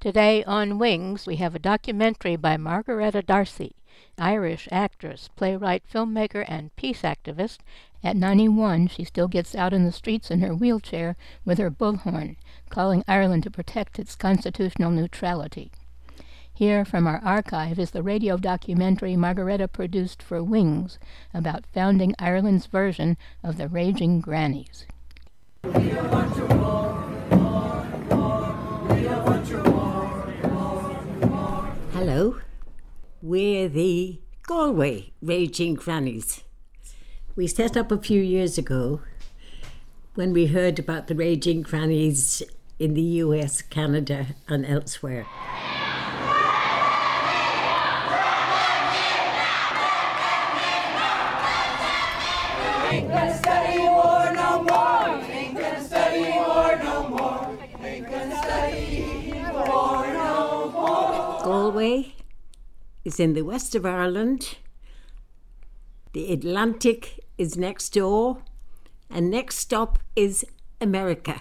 Today on Wings, we have a documentary by Margaretta D'Arcy, Irish actress, playwright, filmmaker, and peace activist. At 91, she still gets out in the streets in her wheelchair with her bullhorn, calling Ireland to protect its constitutional neutrality. Here from our archive is the radio documentary Margaretta produced for Wings about founding Ireland's version of the Raging Grannies. Hello, we're the Galway Raging Grannies. We set up a few years ago when we heard about the Raging Grannies in the US, Canada and elsewhere. Ain't gonna study war no more. Ain't gonna study war no more. Ain't gonna study war no more. Galway is in the west of Ireland. The Atlantic is next door, and next stop is America.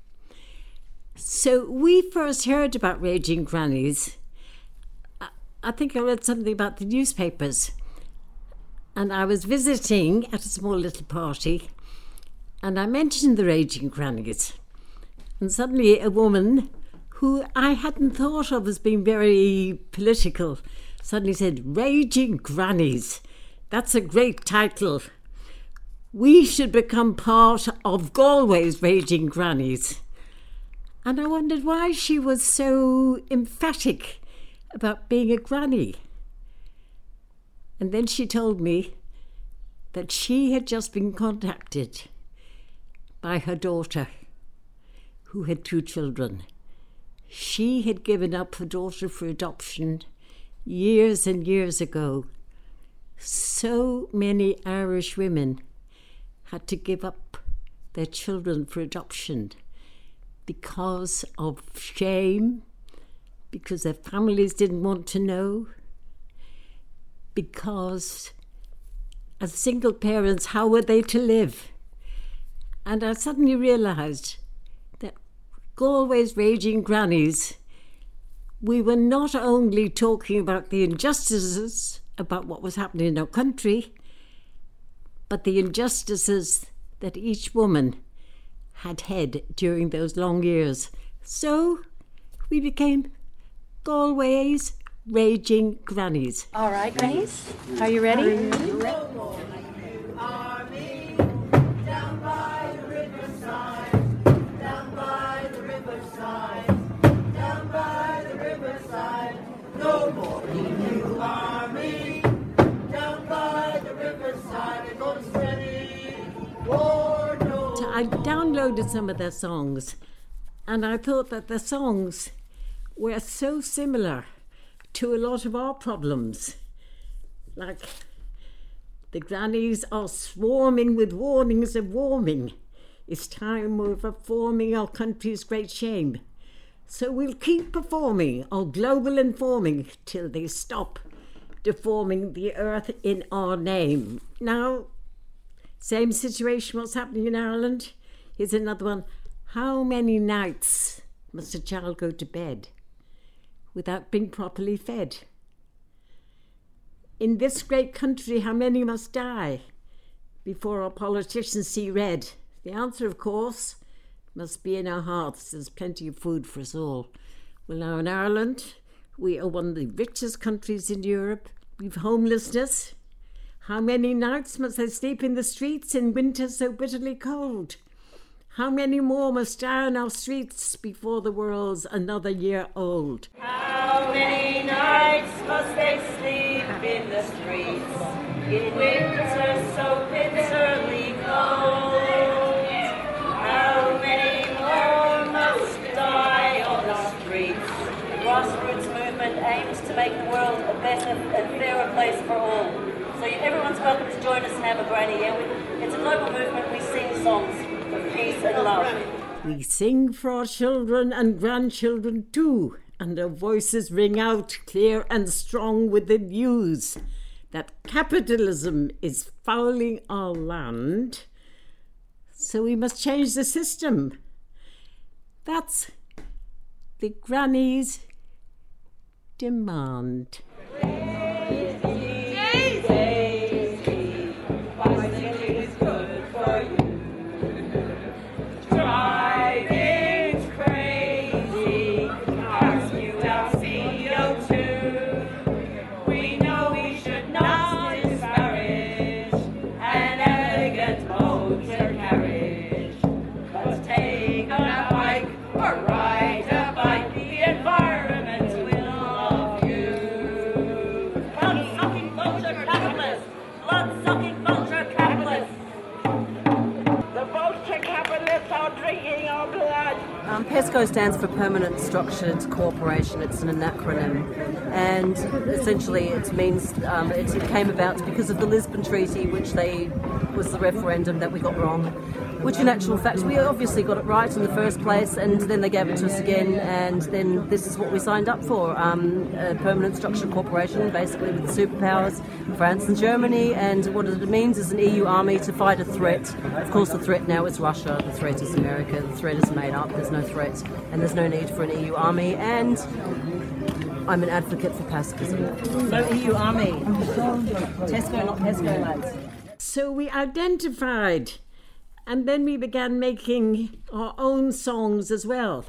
So we first heard about Raging Grannies. I think I read something about the newspapers. And I was visiting at a small little party, and I mentioned the Raging Grannies. And suddenly a woman who I hadn't thought of as being very political suddenly said, "Raging Grannies, that's a great title. We should become part of Galway's Raging Grannies." And I wondered why she was so emphatic about being a granny. And then she told me that she had just been contacted by her daughter, who had 2 children. She had given up her daughter for adoption years and years ago. So many Irish women had to give up their children for adoption because of shame, because their families didn't want to know, because as single parents, how were they to live? And I suddenly realised that Galway's Raging Grannies, we were not only talking about the injustices about what was happening in our country, but the injustices that each woman had had during those long years. So we became Galway's Raging Grannies. All right, Grannies, are you ready? Army, down by the riverside, down by the riverside, down by the riverside. No more EU army, down by the riverside. It goes steady, war no. So I downloaded some of their songs, and I thought that the songs were so similar to a lot of our problems. Like, the grannies are swarming with warnings of warming. It's time we're performing our country's great shame. So we'll keep performing our global informing till they stop deforming the earth in our name. Now, same situation, what's happening in Ireland? Here's another one. How many nights must a child go to bed without being properly fed? In this great country, how many must die before our politicians see red? The answer, of course, must be in our hearts. There's plenty of food for us all. Well, now in Ireland, we are one of the richest countries in Europe. We've homelessness. How many nights must they sleep in the streets in winter so bitterly cold? How many more must die on our streets before the world's another year old? How many nights must they sleep in the streets in winter so bitterly cold? How many more must die on the streets? The grassroots movement aims to make the world a better and fairer place for all. So everyone's welcome to join us and have a granny. It's a global movement. We sing songs of peace and love. We sing for our children and grandchildren too, and our voices ring out clear and strong with the news that capitalism is fouling our land, so we must change the system. That's the grannies demand. PESCO stands for Permanent Structured Cooperation. It's an acronym, and essentially it means it came about because of the Lisbon Treaty, which was the referendum that we got wrong, which in actual fact we obviously got it right in the first place, and then they gave it to us again, and then this is what we signed up for, a Permanent Structured Cooperation, basically with the superpowers, France and Germany, and what it means is an EU army to fight a threat. Of course the threat now is Russia, the threat is America, the threat is made up, there's no threat, and there's no need for an EU army, and I'm an advocate for pacifism. No EU army. Tesco, not PESCO, lads. So we identified, and then we began making our own songs as well.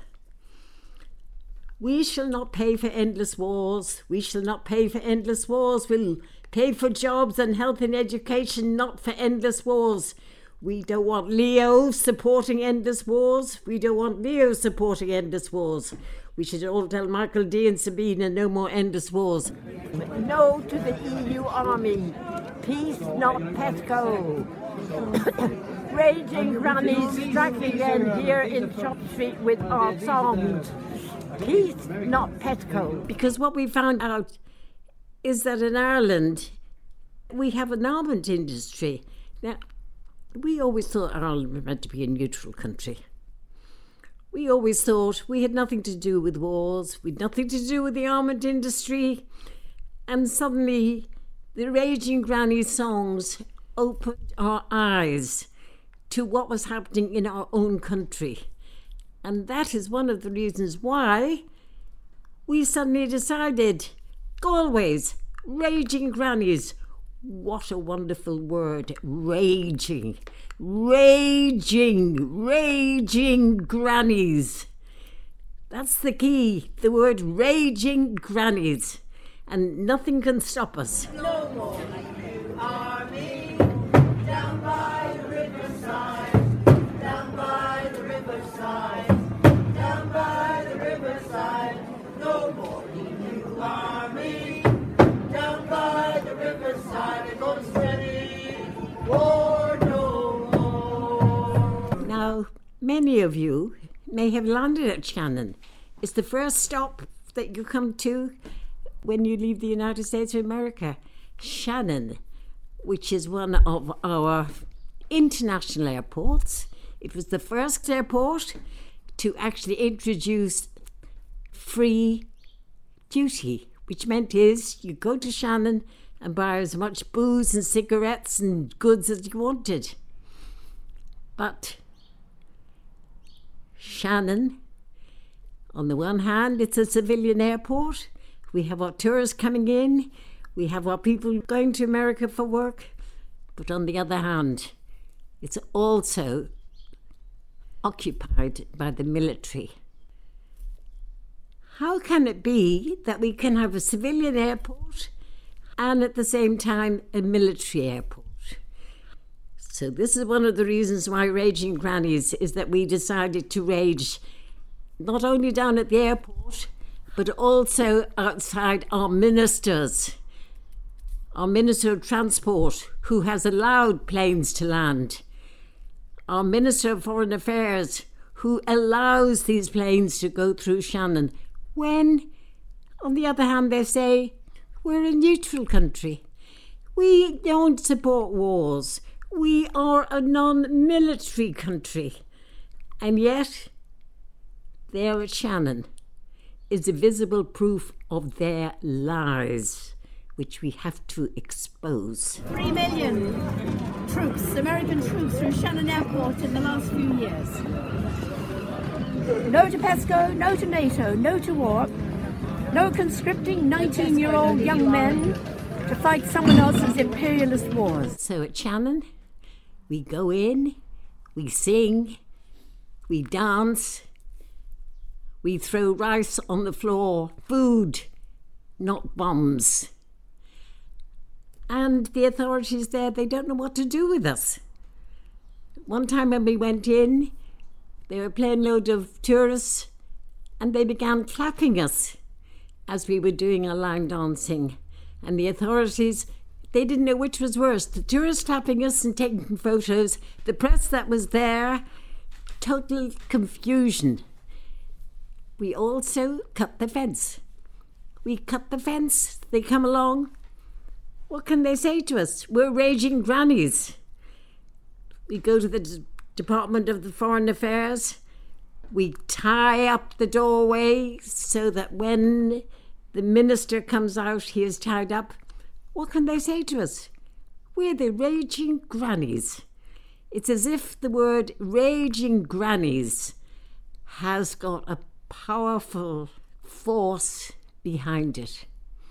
We shall not pay for endless wars. We shall not pay for endless wars. We'll pay for jobs and health and education, not for endless wars. We don't want Leo supporting endless wars. We don't want Leo supporting endless wars. We should all tell Michael D and Sabina no more endless wars. No to the EU army. Peace, not PESCO. Raging grannies strike again here in Shop Street with our songs. Peace, not PESCO. Because what we found out is that in Ireland we have an armament industry. Now, we always thought Ireland was meant to be a neutral country. We always thought we had nothing to do with wars, we'd nothing to do with the armament industry, and suddenly the Raging Granny songs opened our eyes to what was happening in our own country. And that is one of the reasons why we suddenly decided, Galway's Raging Grannies. What a wonderful word, raging, raging, raging grannies. That's the key, the word raging grannies. And nothing can stop us. No more army, down by the riverside, down by the riverside, down by the riverside. No more EU army, down by the riverside. It goes steady, war no more. Now, many of you may have landed at Shannon. It's the first stop that you come to when you leave the United States of America. Shannon, which is one of our international airports. It was the first airport to actually introduce free duty, which meant is you go to Shannon and buy as much booze and cigarettes and goods as you wanted. But Shannon, on the one hand, it's a civilian airport. We have our tourists coming in. We have our people going to America for work. But on the other hand, it's also occupied by the military. How can it be that we can have a civilian airport and at the same time a military airport? So this is one of the reasons why Raging Grannies is that we decided to rage not only down at the airport, but also outside our ministers. Our Minister of Transport, who has allowed planes to land. Our Minister of Foreign Affairs, who allows these planes to go through Shannon. When, on the other hand, they say, we're a neutral country. We don't support wars. We are a non-military country. And yet, there at Shannon is a visible proof of their lies, which we have to expose. 3 million troops, American troops, through Shannon Airport in the last few years. No to PESCO, no to NATO, no to war. No conscripting 19-year-old young men to fight someone else's imperialist wars. So at Shannon, we go in, we sing, we dance, we throw rice on the floor, food, not bombs. And the authorities there, they don't know what to do with us. One time when we went in, they were playing a load of tourists and they began clapping us as we were doing our line dancing. And the authorities, they didn't know which was worse, the tourists clapping us and taking photos, the press that was there, total confusion. We also cut the fence. We cut the fence, they come along. What can they say to us? We're raging grannies. We go to the Department of the Foreign Affairs. We tie up the doorway so that when the minister comes out, he is tied up. What can they say to us? We're the raging grannies. It's as if the word raging grannies has got a powerful force behind it.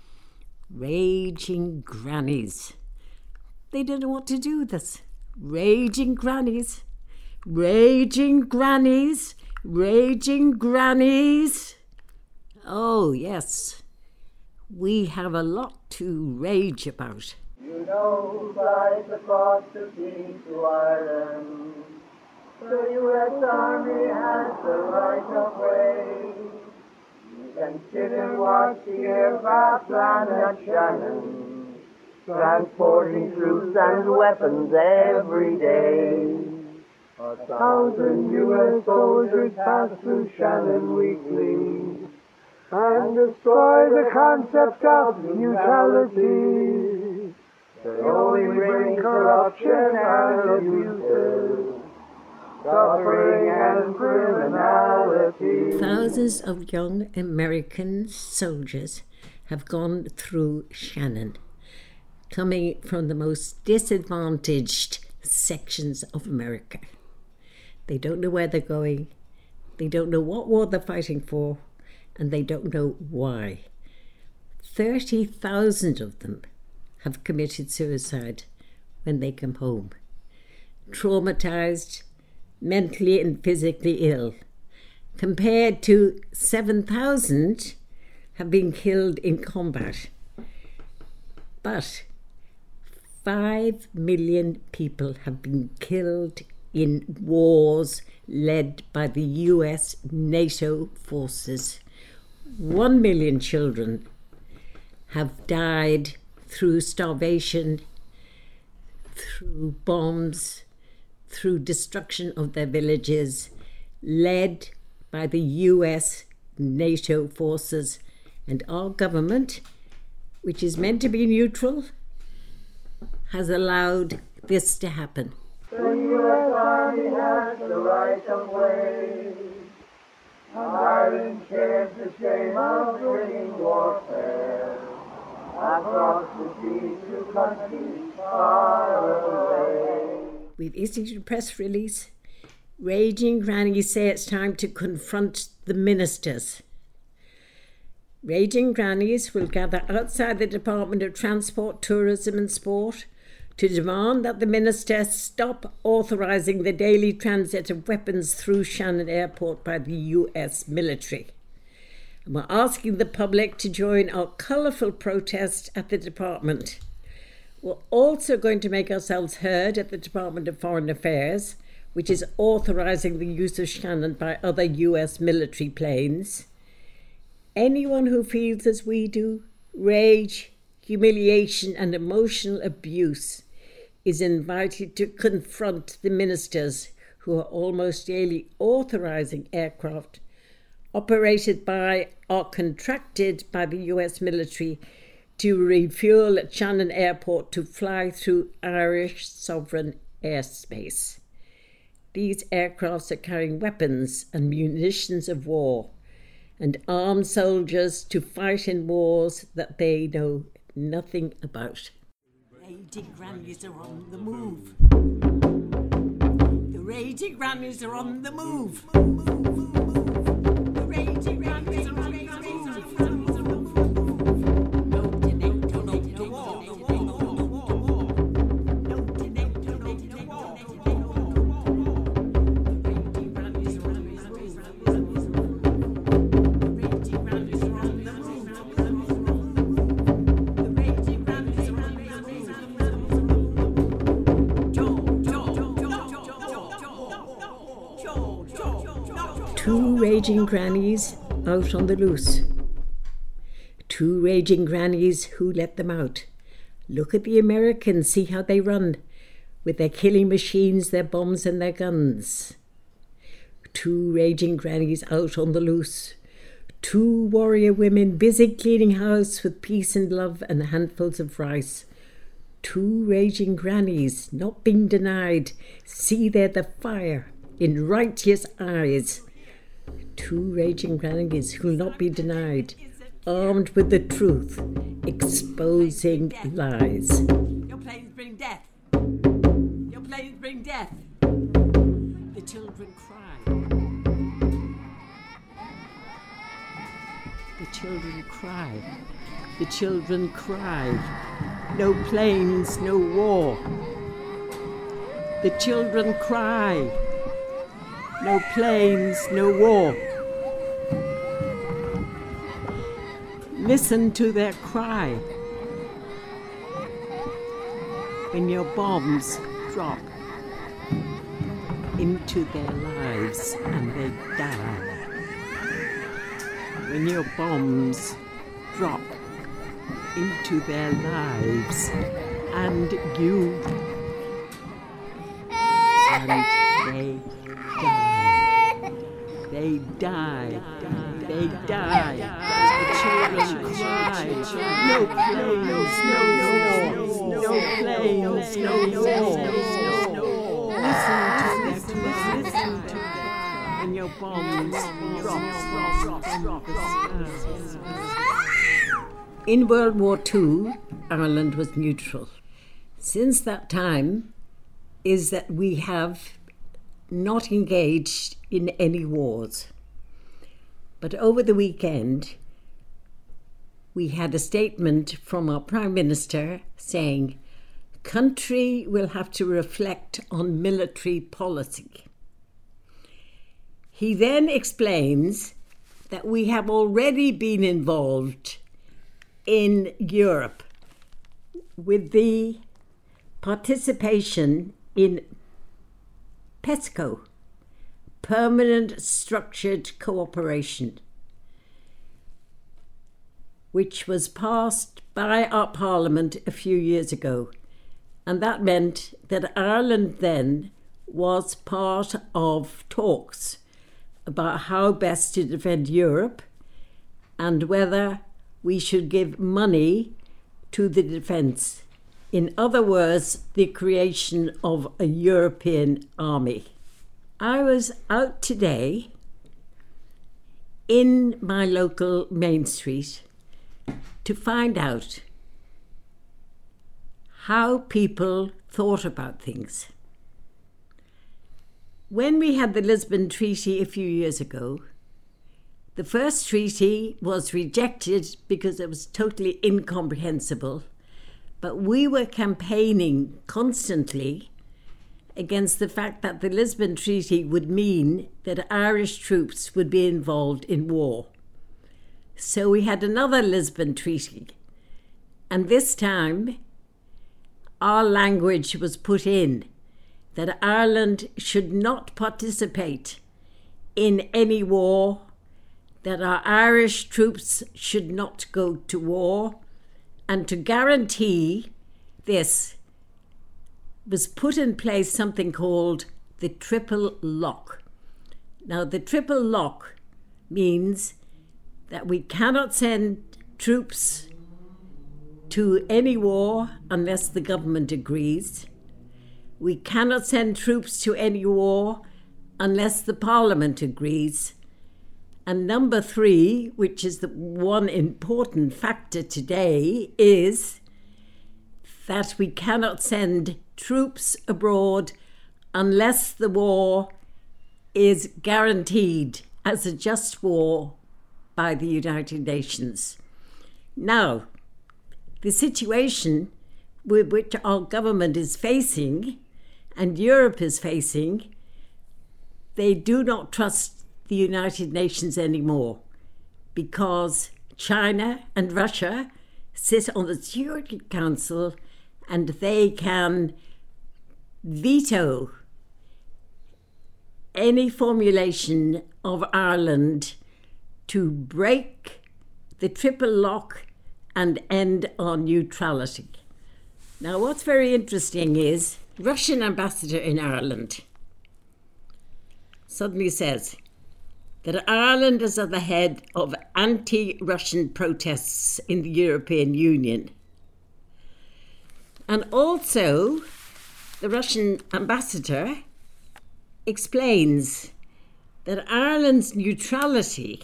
Raging grannies. They don't know what to do with us. Raging grannies. Raging grannies. Raging grannies. Oh, yes. We have a lot to rage about. You know, flies across the sea to Ireland. The U.S. Army has the right of way. You can sit and watch the aircraft land at Shannon, transporting troops and weapons every day. 1,000 U.S. soldiers pass through Shannon weekly and destroy the concept of neutrality. They only bring corruption and abuses, suffering and criminality. Thousands of young American soldiers have gone through Shannon, coming from the most disadvantaged sections of America. They don't know where they're going, they don't know what war they're fighting for, and they don't know why. 30,000 of them have committed suicide when they come home, traumatized, mentally and physically ill, compared to 7,000 have been killed in combat. But 5 million people have been killed in wars led by the US NATO forces. 1 million children have died through starvation, through bombs, through destruction of their villages, led by the US NATO forces. And our government, which is meant to be neutral, has allowed this to happen. The U.S. Army has the right of way. Ireland shares the shame of bringing warfare across the sea to countries far away. We've issued a press release. Raging grannies say it's time to confront the ministers. Raging grannies will gather outside the Department of Transport, Tourism and Sport to demand that the minister stop authorising the daily transit of weapons through Shannon Airport by the US military. And we're asking the public to join our colourful protest at the department. We're also going to make ourselves heard at the Department of Foreign Affairs, which is authorising the use of Shannon by other US military planes. Anyone who feels as we do, rage, humiliation and emotional abuse, is invited to confront the ministers who are almost daily authorising aircraft operated by or contracted by the US military to refuel at Shannon Airport to fly through Irish sovereign airspace. These aircrafts are carrying weapons and munitions of war and armed soldiers to fight in wars that they know nothing about. Raging grannies are on the move. The raging grannies are on the move. Two raging grannies out on the loose. Two raging grannies, who let them out? Look at the Americans, see how they run, with their killing machines, their bombs and their guns. Two raging grannies out on the loose. Two warrior women busy cleaning house with peace and love and handfuls of rice. Two raging grannies not being denied, see there the fire in righteous eyes. Two raging grannies who'll not be denied, armed with the truth, exposing lies. Your planes bring death. Your planes bring death. The children cry. The children cry. The children cry. No planes, no war. The children cry. No planes, no war. Listen to their cry when your bombs drop into their lives and they die. When your bombs drop into their lives and you and they die. They die. They die. The children cry. No planes, no war. No planes, no war. Listen to them. When your bombs drop from the skies. In World War II, Ireland was neutral. Since that time is that we have not engaged in any wars. But over the weekend, we had a statement from our Prime Minister saying, country will have to reflect on military policy. He then explains that we have already been involved in Europe with the participation in PESCO, Permanent Structured Cooperation, which was passed by our Parliament a few years ago. And that meant that Ireland then was part of talks about how best to defend Europe and whether we should give money to the defence. In other words, the creation of a European army. I was out today in my local Main Street to find out how people thought about things. When we had the Lisbon Treaty a few years ago, the first treaty was rejected because it was totally incomprehensible, but we were campaigning constantly against the fact that the Lisbon Treaty would mean that Irish troops would be involved in war. So we had another Lisbon Treaty, and this time our language was put in that Ireland should not participate in any war, that our Irish troops should not go to war, and to guarantee this was put in place something called the triple lock. Now, the triple lock means that we cannot send troops to any war unless the government agrees. We cannot send troops to any war unless the Parliament agrees. And number 3, which is the one important factor today, is that we cannot send troops abroad unless the war is guaranteed as a just war by the United Nations. Now, the situation with which our government is facing and Europe is facing, they do not trust the United Nations anymore because China and Russia sit on the Security Council and they can veto any formulation of Ireland to break the triple lock and end our neutrality. Now, what's very interesting is Russian ambassador in Ireland suddenly says that Ireland is at the head of anti-Russian protests in the European Union. And also, the Russian ambassador explains that Ireland's neutrality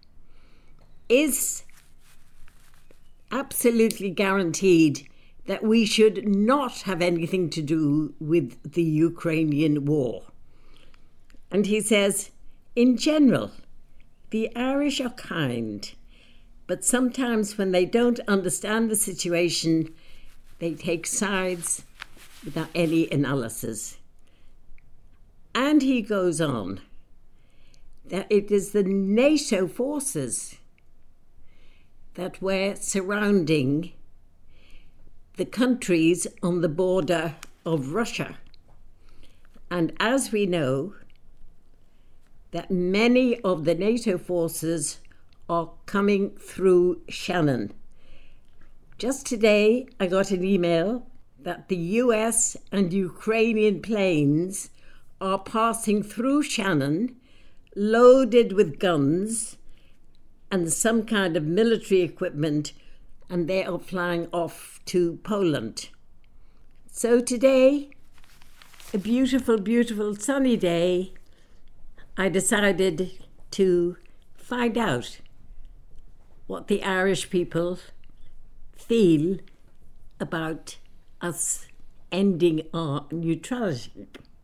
is absolutely guaranteed that we should not have anything to do with the Ukrainian war. And he says, in general, the Irish are kind, but sometimes when they don't understand the situation, they take sides without any analysis. And he goes on that it is the NATO forces that were surrounding the countries on the border of Russia. And as we know, that many of the NATO forces are coming through Shannon. Just today, I got an email that the US and Ukrainian planes are passing through Shannon, loaded with guns and some kind of military equipment, and they are flying off to Poland. So today, a beautiful, beautiful sunny day, I decided to find out what the Irish people feel about us ending our neutrality.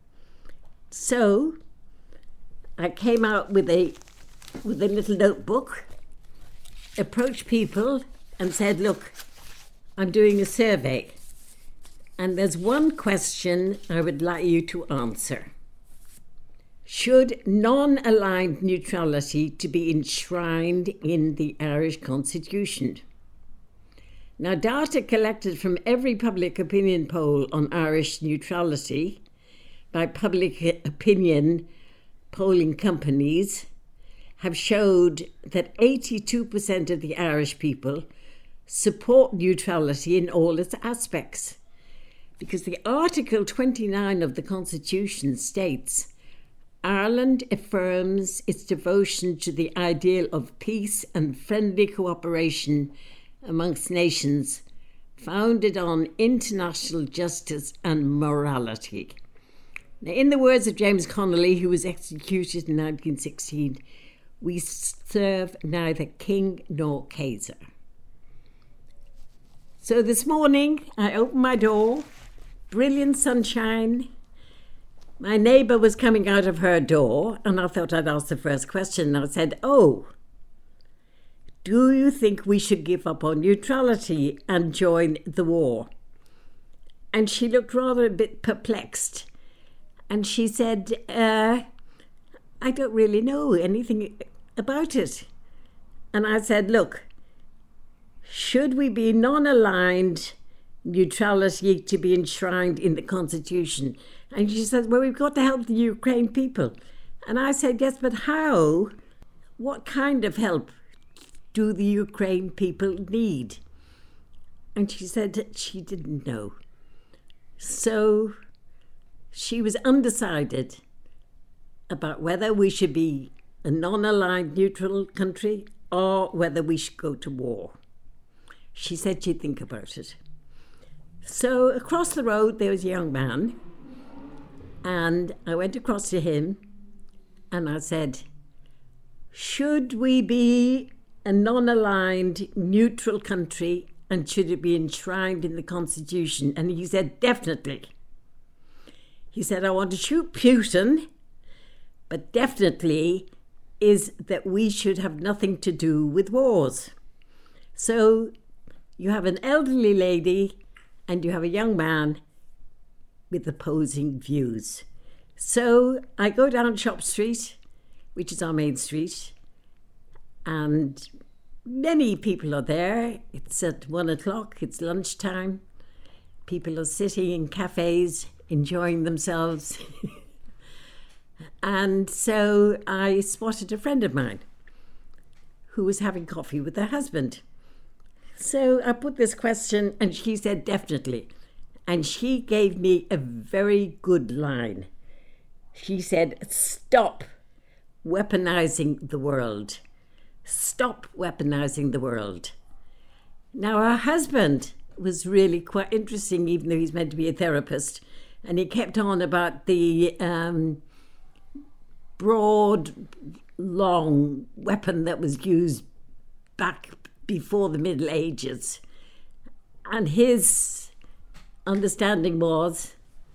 So I came out with a little notebook, approached people and said, look, I'm doing a survey and there's one question I would like you to answer. Should non-aligned neutrality to be enshrined in the Irish Constitution? Now, data collected from every public opinion poll on Irish neutrality by public opinion polling companies have showed that 82% of the Irish people support neutrality in all its aspects, because the Article 29 of the Constitution states Ireland affirms its devotion to the ideal of peace and friendly cooperation amongst nations founded on international justice and morality. Now, in the words of James Connolly, who was executed in 1916, we serve neither king nor Kaiser. So this morning, I opened my door, brilliant sunshine. My neighbour was coming out of her door, and I thought I'd ask the first question. I said, oh, do you think we should give up on neutrality and join the war? And she looked rather a bit perplexed. And she said, I don't really know anything about it. And I said, look, should we be non-aligned neutrality to be enshrined in the Constitution? And she said, well, we've got to help the Ukraine people. And I said, yes, but how? What kind of help do the Ukraine people need? And she said that she didn't know. So she was undecided about whether we should be a non-aligned neutral country or whether we should go to war. She said she'd think about it. So across the road there was a young man, and I went across to him and I said, should we be a non-aligned neutral country and should it be enshrined in the Constitution? And he said, definitely. He said, I want to shoot Putin, but definitely is that we should have nothing to do with wars. So you have an elderly lady and you have a young man with opposing views. So I go down Shop Street, which is our main street, and many people are there. It's at 1 o'clock, it's lunchtime. People are sitting in cafes, enjoying themselves. And so I spotted a friend of mine who was having coffee with her husband. So I put this question and she said, definitely. And she gave me a very good line. She said, stop weaponizing the world. Stop weaponizing the world. Now, her husband was really quite interesting, even though he's meant to be a therapist. And he kept on about the broad, long weapon that was used back before the Middle Ages. And his understanding was,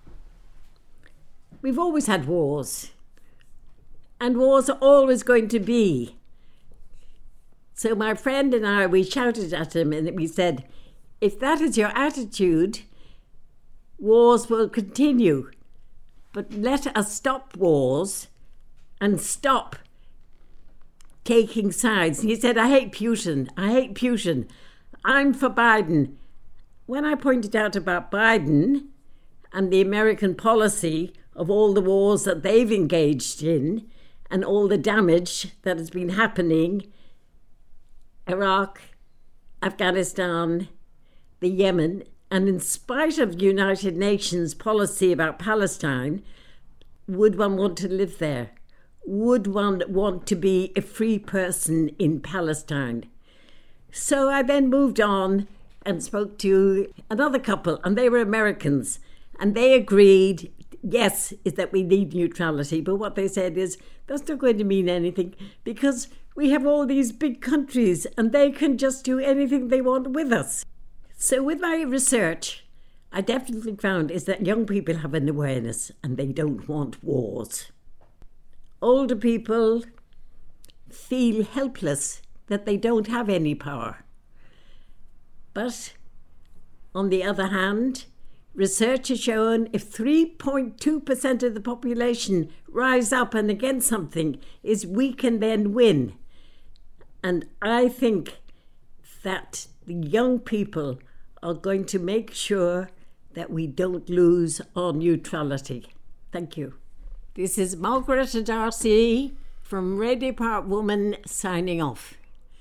we've always had wars, and wars are always going to be. So my friend and I, we shouted at him and we said, if that is your attitude, wars will continue. But let us stop wars and stop taking sides. And he said, I hate Putin. I hate Putin. I'm for Biden. When I pointed out about Biden and the American policy of all the wars that they've engaged in and all the damage that has been happening, Iraq, Afghanistan, the Yemen, and in spite of the United Nations policy about Palestine, would one want to live there? Would one want to be a free person in Palestine? So I then moved on and spoke to another couple, and they were Americans, and they agreed, yes, is that we need neutrality, but what they said is, that's not going to mean anything, because we have all these big countries, and they can just do anything they want with us. So with my research, I definitely found is that young people have an awareness, and they don't want wars. Older people feel helpless that they don't have any power. But on the other hand, research has shown if 3.2% of the population rise up and against something, is we can then win. And I think that the young people are going to make sure that we don't lose our neutrality. Thank you. This is Margaret Darcy from Radio Part Woman signing off.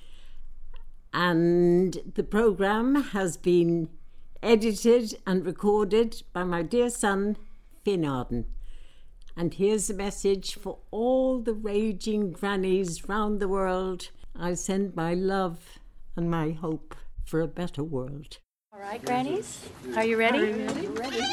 And the programme has been edited and recorded by my dear son, Finn Arden. And here's a message for all the raging grannies round the world. I send my love and my hope for a better world. All right, grannies, are you ready? Ready.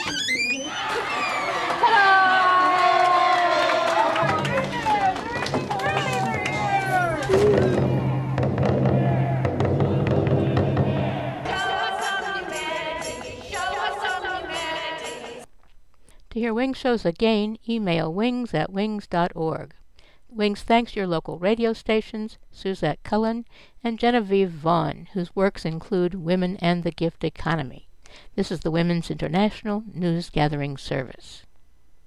To hear Wings shows again, email wings@wings.org. Wings thanks your local radio stations, Suzette Cullen and Genevieve Vaughn, whose works include Women and the Gift Economy. This is the Women's International News Gathering Service.